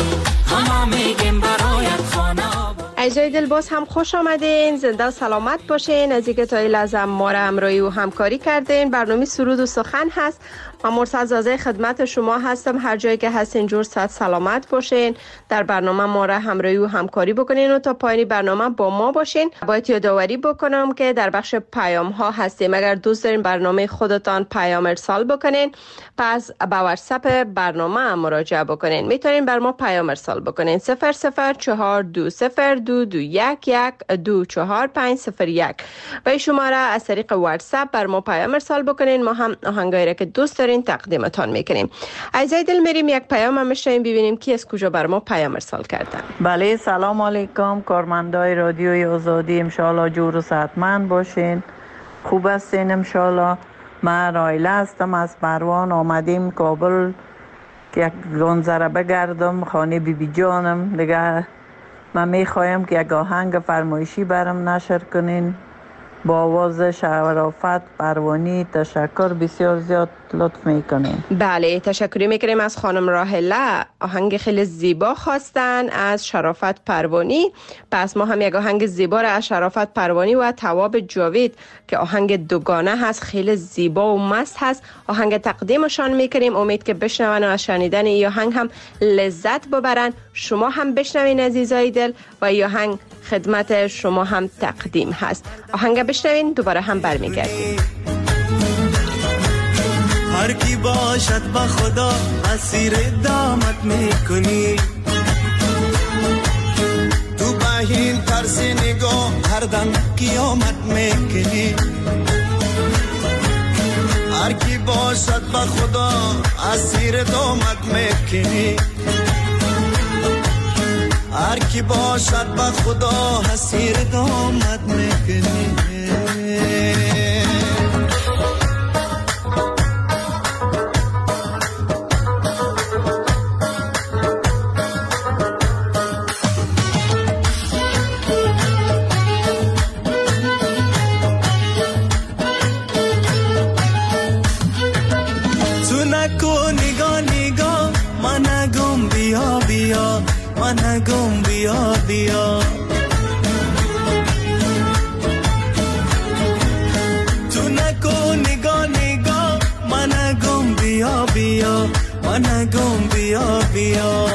[SPEAKER 8] همه میگیم برایت خانه آبادی.
[SPEAKER 3] عزیزای دل باز هم خوش آمدین، زنده و سلامت باشین. از اینکه تا این لحظه ما را همراهی و همکاری کردین. برنامه سرود و سخن هست. من مرسل زازه خدمت شما هستم. هر جایی که هستین جور صحت سلامت باشین. در برنامه ما را همراهی و همکاری بکنین و تا پایان برنامه با ما باشین. باید یادآوری بکنم که در بخش پیام ها هستیم. اگر دوست دارین برنامه خودتان پیام ارسال بکنین، پس به واتساپ برنامه مراجعه بکنین. میتونین بر ما پیام ارسال بکنین صفر صفر چهار دو صفر دو دو یک یک دو چهار پنج صفر یک. و این شماره از طریق واتساپ بر ما پیام ارسال بکنین. ما هم آهنگایی را که دوست دارین تقدیمتان میکنیم. عزیزای دل میریم یک پیام هم میشیم ببینیم کی از کجا بر ما پیام ارسال کردن.
[SPEAKER 10] بله، سلام علیکم کارمندای رادیوی آزادی، انشالله جور و صحتمند باشین، خوب هستین انشالله. من رایله هستم از پروان، آمدیم کابل که یک گنزره بگردم خانه بی بی جانم. دیگه من میخوایم که یک آهنگ فرمایشی برم نشر کنین با آواز شرافت پروانی. تشکر بسیار زیاد لطف میکنین.
[SPEAKER 3] بله، تشکری میکنیم از خانم راهله. آهنگ خیلی زیبا خواستن از شرافت پروانی. پس ما هم یک آهنگ زیبا را از شرافت پروانی و تواب جاوید که آهنگ دوگانه هست، خیلی زیبا و مست هست، آهنگ تقدیمشان میکنیم. امید که بشنون و از شنیدن این آهنگ هم لذت ببرن. شما هم بشنوین عزیزای دل و این آهنگ خدمت شما هم تقدیم هست. آهنگ بشنوین، دوباره هم برمیگردیم.
[SPEAKER 4] هر کی باشد با خدا اسیر دامت میکنی، تو بهین ترس نگاه هر دم قیامت میکنی. هر کی باشد با خدا اسیر دامت میکنی، هر کی باشد با خدا اسیر دامت میکنی. نکو نگاه نگاه منگم بیا بیا منگم بیا بیا تو نکو نگاه نگاه منگم بیا بیا منگم بیا بیا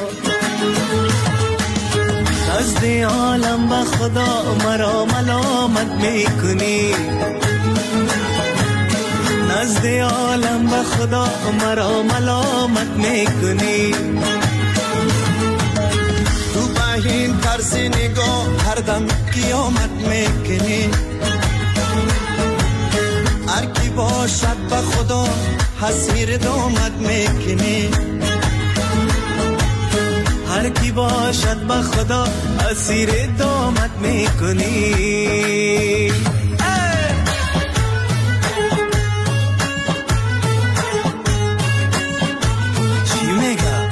[SPEAKER 4] نزد عالم به خدا مرا ملامت میکنی نزد عالم به خدا مرا ملامت میکنی تو به این طرز نگاه هر دم قیامت میکنی هر کی باشد به خدا حسیر دامت میکنی هر کی باشد به خدا اسیر دامت میکنی چی میگه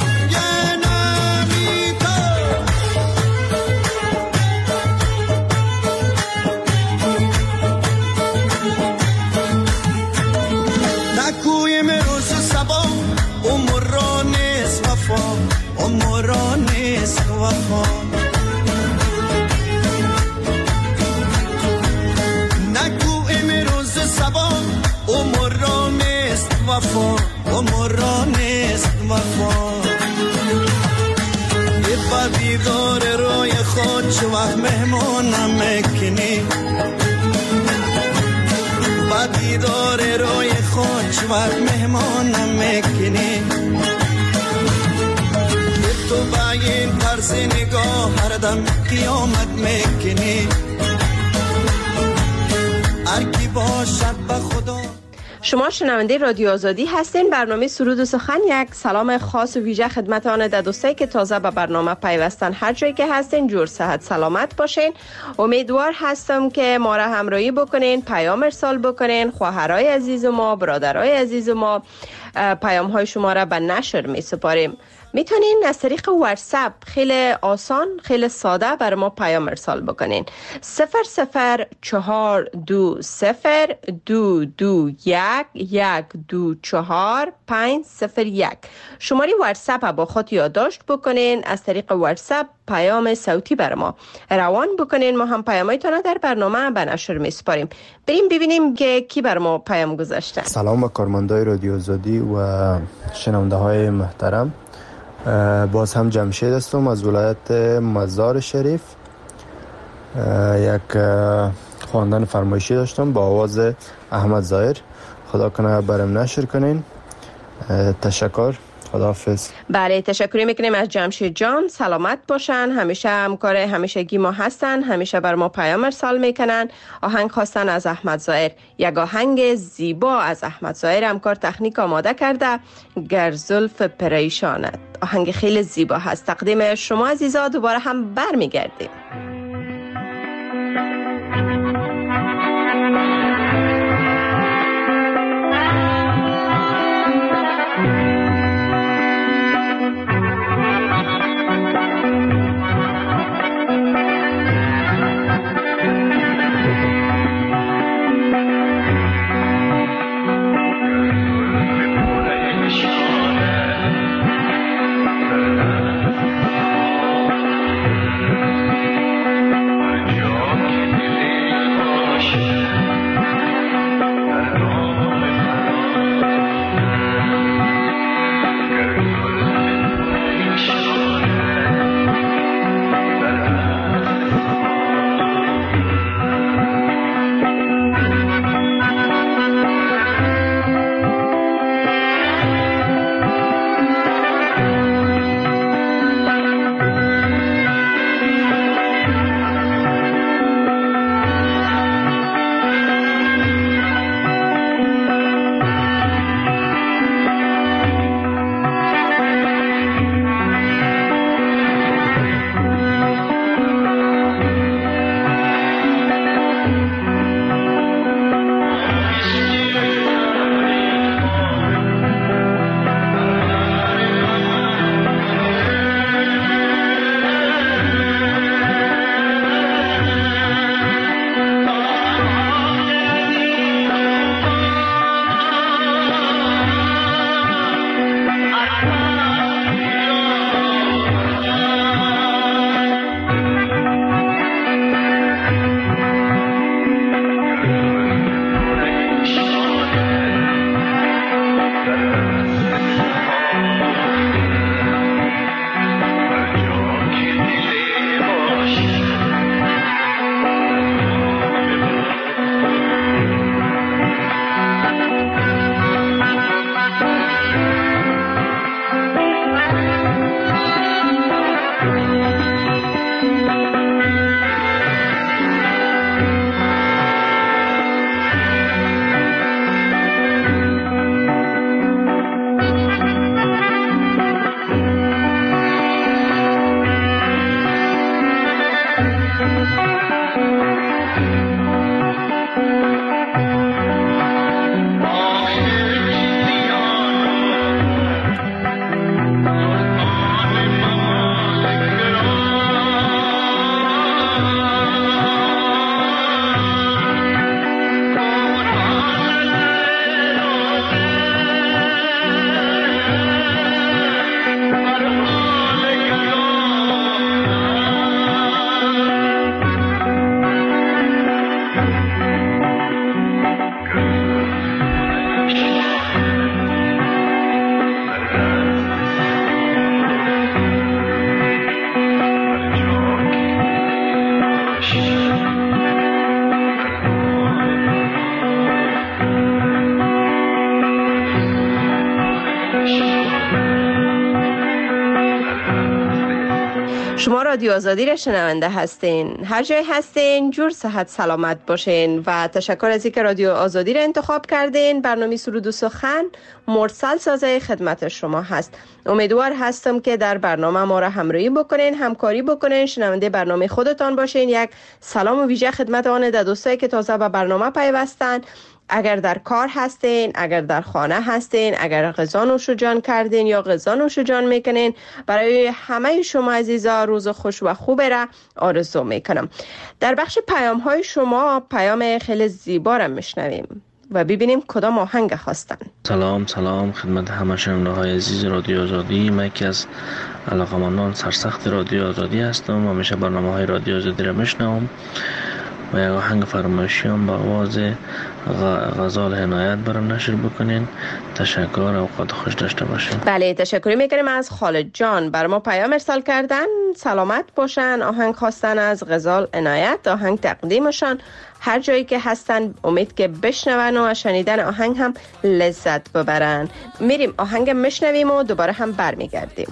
[SPEAKER 4] نکوی مروز سبا عمر را نیست وفا عمر را نیست وفا نگو امروز سبا عمر را نیست وفا عمر را نیست وفا با دیدار روی خود چه وقت مهمانم میکنی با دیدار روی خود چه وقت مهمانم میکنی تو با این طرز نگاه هر دم قیامت میکنی هر کی باشد به خدا.
[SPEAKER 3] شما شنونده رادیو آزادی هستین. برنامه سرود و سخن یک سلام خاص و ویژه خدمت آن در دوستایی که تازه به برنامه پیوستن. هر جایی که هستین جور صحت سلامت باشین. امیدوار هستم که ما را همراهی بکنین، پیام ارسال بکنین. خواهرای عزیز ما، برادرای عزیز ما، پیام های شما را به نشر می سپاریم. میتونین از طریق واتساپ خیلی آسان، خیلی ساده بر ما پیام ارسال بکنین. صفر صفر چهار دو صفر دو دو یک یک دو چهار پنج صفر یک. شماره واتساپ با خود یادداشت بکنین. از طریق واتساپ پیام صوتی بر ما روان بکنین. ما هم پیامایتان در برنامه به نشر میسپاریم. بریم ببینیم که کی بر ما پیام گذاشته.
[SPEAKER 11] سلام به کارمندای رادیو آزادی و شنونده های محترم. باز هم جمشید هستم از ولایت مزار شریف. یک خواندن فرمایشی داشتم با آواز احمد ظاهر. خدا کنه برام نشر کنین. تشکر. خداحافظ.
[SPEAKER 3] بله تشکر میکنیم از جمشید جان. سلامت باشن. همیشه همکار همیشگی ما هستن. همیشه بر ما پیام ارسال میکنن. آهنگ خواستن از احمد ظاهر. یک آهنگ زیبا از احمد ظاهر همکار تکنیک آماده کرده. گر زلف پریشانت. آهنگ خیلی زیبا هست. تقدیم شما عزیزا. دوباره هم برمیگردیم. شما رادیو آزادی را شنونده هستین. هر جای هستین جور صحت سلامت باشین و تشکر از اینکه رادیو آزادی را انتخاب کردین. برنامه سرود و سخن مرسل سازه خدمت شما هست. امیدوار هستم که در برنامه ما را همراهی بکنین، همکاری بکنین، شنونده برنامه خودتان باشین. یک سلام و ویژه خدمت آن دوستایی که تازه به برنامه پیوستن. اگر در کار هستین، اگر در خانه هستین، اگر غذا نوش جان کردین یا غذا نوش جان میکنین، برای همه شما عزیزا روز خوش و خوب را آرزو میکنم. در بخش پیام های شما پیام خیلی زیبا را میشنویم و ببینیم کدام آهنگ خواستن.
[SPEAKER 12] سلام سلام خدمت همه شنونده های عزیز رادیو آزادی. من یکی از علاقه‌مندان سرسخت رادیو آزادی هستم و همیشه برنامه های رادیو آزادی را میشنوم و یک آهنگ فرمایشی هم با آواز غزال عنایت برام نشر بکنین. تشکر، اوقات خوش داشته باشین.
[SPEAKER 3] بله تشکر میکنیم از خالد جان، بر ما پیام ارسال کردن. سلامت باشن، آهنگ خواستن از غزال عنایت، آهنگ تقدیمشان هر جایی که هستن امید که بشنون و شنیدن آهنگ هم لذت ببرن. میریم آهنگ میشنویم و دوباره هم برمیگردیم.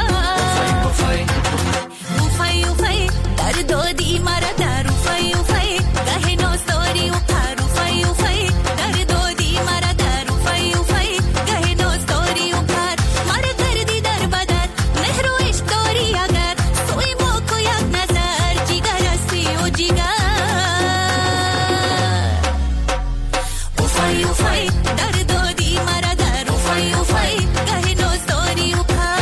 [SPEAKER 9] در دادی مرا در وفای وفای گه نازداری و پر وفای وفای در دادی مرا در وفای وفای گه نازداری و پر مرا کردی در بدن مهر و عشق داری اگر سوی ما کو یک نظر جیگر هستی و جیگر وفای وفای در دادی مرا در وفای وفای گه نازداری و پر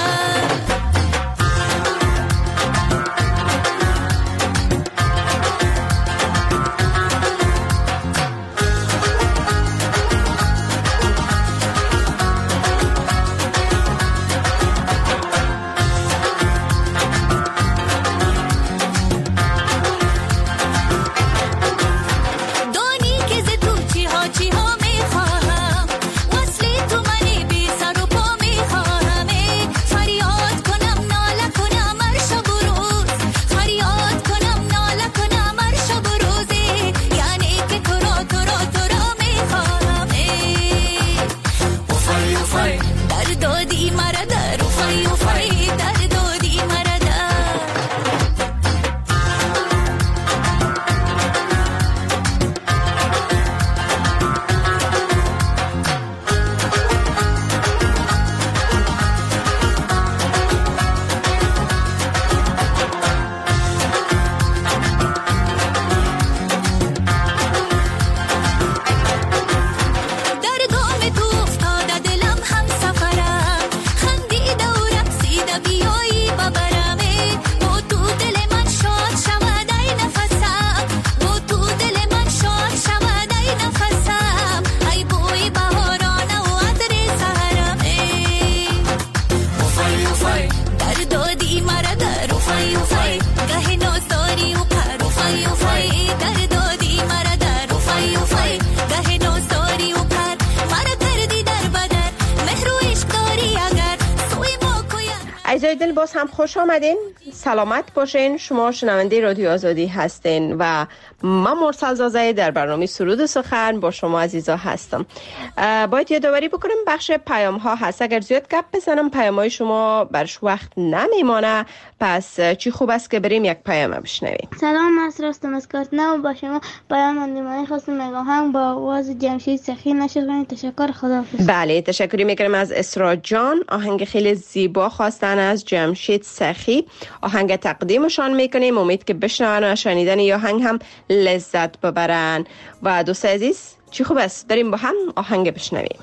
[SPEAKER 3] عزیزای دل باز هم خوش آمدین، سلامت باشین. شما شنونده رادیو آزادی هستین و من مرسل زازه در برنامه سرود و سخن با شما عزیزا هستم. باید یادآوری بکنم بخش پیام ها هست، اگر زیاد گپ بزنم پیام های شما برش وقت نمیمانه، پس چی خوب است که بریم یک پیام بشنویم.
[SPEAKER 13] سلام، من رستم از کارتنو با شما پیام اندیمانی خواستم یک آهنگ با آواز جمشید سخی نشر کنید. تشکر، خداحافظ.
[SPEAKER 3] بله تشکری میکنم از اسرا جان، آهنگ خیلی زیبا خواستن از جمشید سخی، آهنگ تقدیمشان میکنیم. امید که بشنون و شنیدن یا آهنگ هم لذت ببرن. و دوست عزیز چی خوب است بریم با هم آهنگ بشنویم.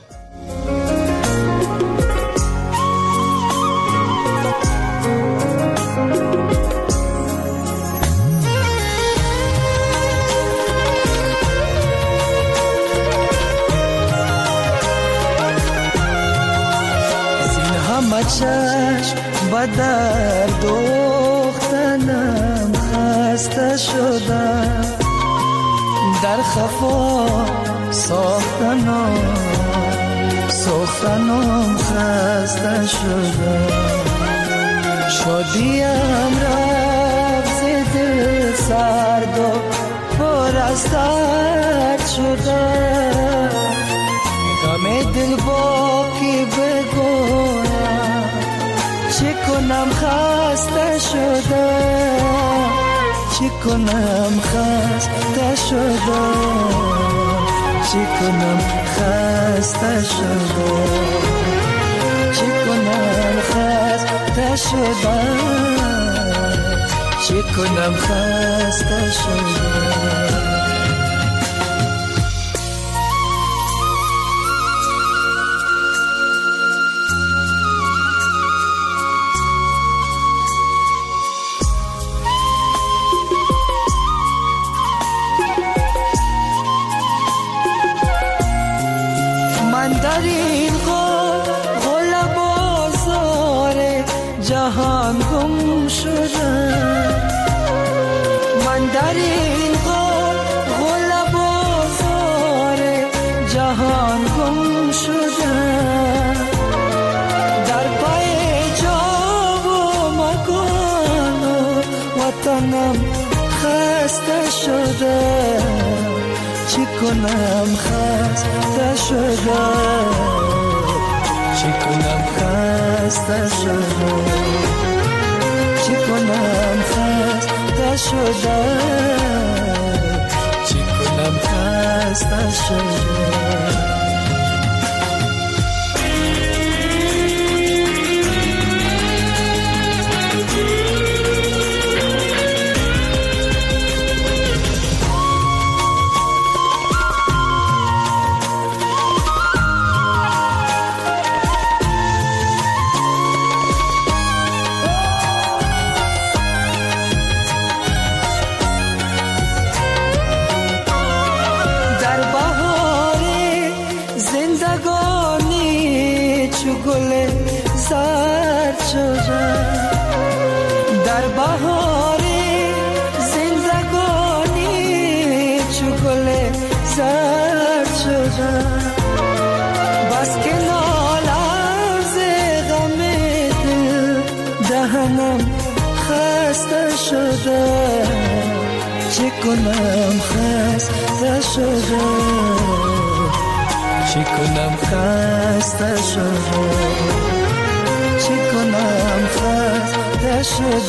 [SPEAKER 4] همه چشم با درد دختنم خسته شدم، در خفا ساختنم ساختنم خسته شدم، شادیم رفت دل سرد و پر از درد شدم، غم دل با کی بگویم چه کنم خسته شدم، چه کنم خسته شدم، چه کنم خسته شدم، چه کنم خسته شدم، چه کنم خسته شدم. در این غل بازار جهان گم شدم، من در این غل بازار جهان گم شدم، در پای جا و مکان وطنم خسته شدم، چی کنم خسته شدم، چی کنم خسته شدم، چی کنم خسته شدم، چی کنم خسته شدم. در بهار زندگانی چو گل زرد شدم، بس که نالم ز غم دل دهنم خسته شدم، چه کنم خسته شدم، چه کنم خسته شدم، چه کنم خسته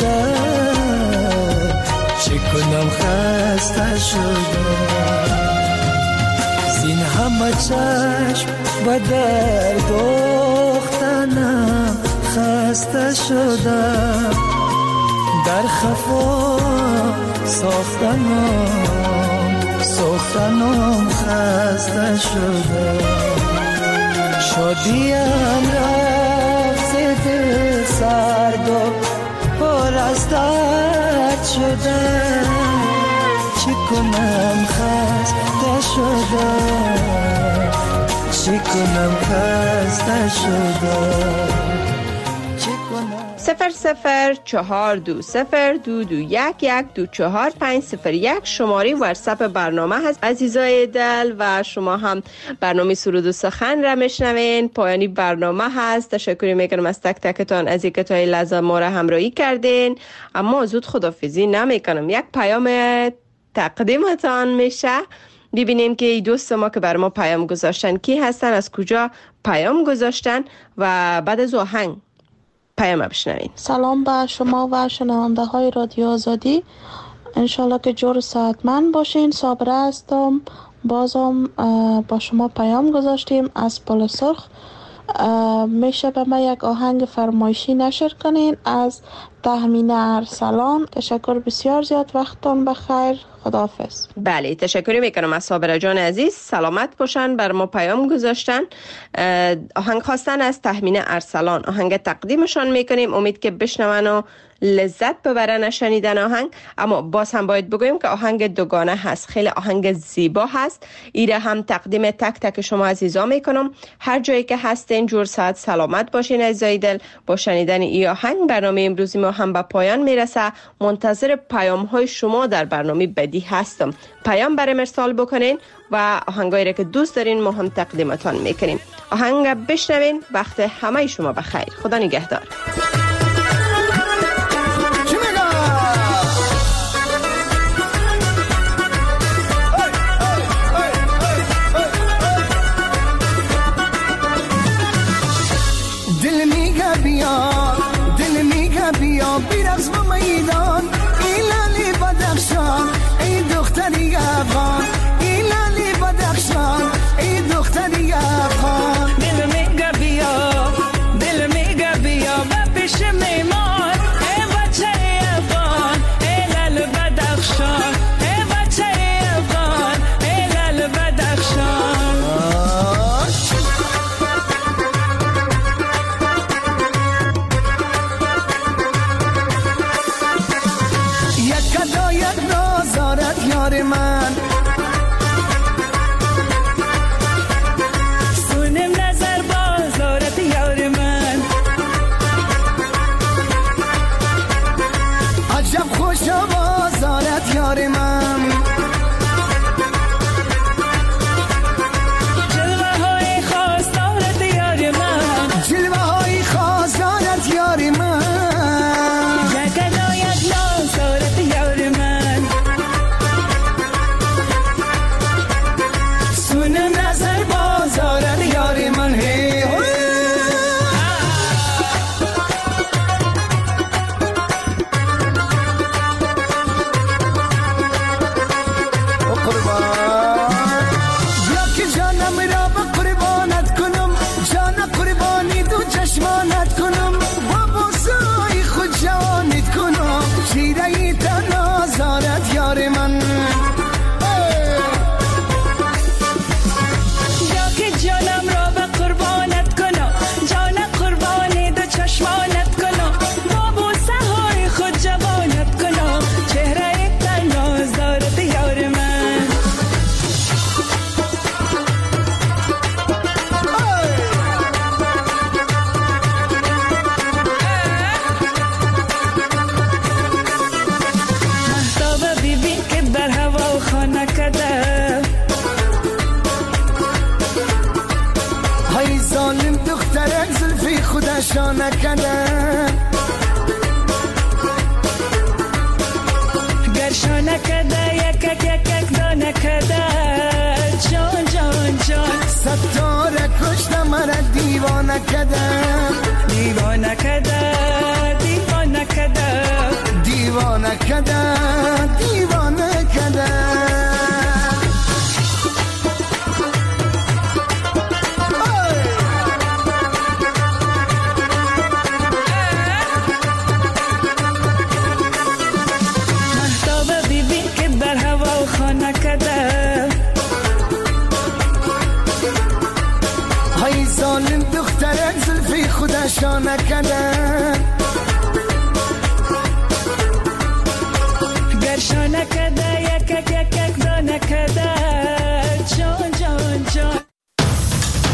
[SPEAKER 4] شدم، چه کنم خسته شدم. زین همه چشم به در دوختنم خسته شدم، در خفا ساختنم ساختنم خسته شدم، شادیم رفت دل سرد و پر از درد شدم، چه کنم خسته شدم، چه کنم خسته شدم.
[SPEAKER 3] صفر صفر چهار دو صفر دو دو یک یک دو چهار پنج صفر یک شماره واتساپ برنامه هست. عزیزای دل و شما هم برنامه سرود و سخن را میشنوین، پایانی برنامه هست. تشکر میکنم از تک تکتان از اینکه تا این لحظه ما را همراهی کردین، اما زود خداحافظی نمیکنم. یک پیام تقدیمتان میشه، ببینیم که دوست ما که بر ما پیام گذاشتن کی هستن، از کجا پیام گذاشتن و بعد از آهنگ پیام بشنوین.
[SPEAKER 14] سلام به شما و شنونده های رادیو آزادی، انشالله که جور و صحتمند باشین. صابره هستم، بازم با شما پیام گذاشتیم از پل سرخ. میشه به ما یک آهنگ فرمایشی نشر کنین از تهمینه ارسلان. تشکر بسیار زیاد، وقتتون بخیر، خداحافظ.
[SPEAKER 3] بله تشکر میکنم از صابره جان عزیز، سلامت باشن، بر ما پیام گذاشتن، آهنگ خواستن از تهمینه ارسلان. آهنگ تقدیمشان میکنیم، امید که بشنون و لذت ببرن شنیدن آهنگ. اما باز هم باید بگویم که آهنگ دوگانه هست، خیلی آهنگ زیبا هست. ایره هم تقدیم تک تک شما عزیزا میکنم. هر جایی که هستین جور ساعت سلامت باشین عزیزای دل. با شنیدن این آهنگ برنامه امروزی ما هم به پایان میرسه. منتظر پیام های شما در برنامه بدی هستم. پیام برام ارسال بکنین و آهنگایی را که دوست دارین ما هم تقدیمتان میکنیم. آهنگ بشنوین. وقت همه شما بخیر. خدا نگهدار.
[SPEAKER 4] دل میگه بیا، دل خودشا نکدن
[SPEAKER 15] گرشا نکده یک یک یک یک دا نکده جان جان جان
[SPEAKER 4] ستاره کشته مرا دیوانه کدن
[SPEAKER 15] دیوانه کده دیوانه کده
[SPEAKER 4] دیوانه کده دیوانه کده
[SPEAKER 15] مهتاب بیبی که بر هوا و خانه کده
[SPEAKER 4] های ظالم دخترک زلفی خودشا نکدن
[SPEAKER 15] گرشا نکده یک یک یک یک دا نکده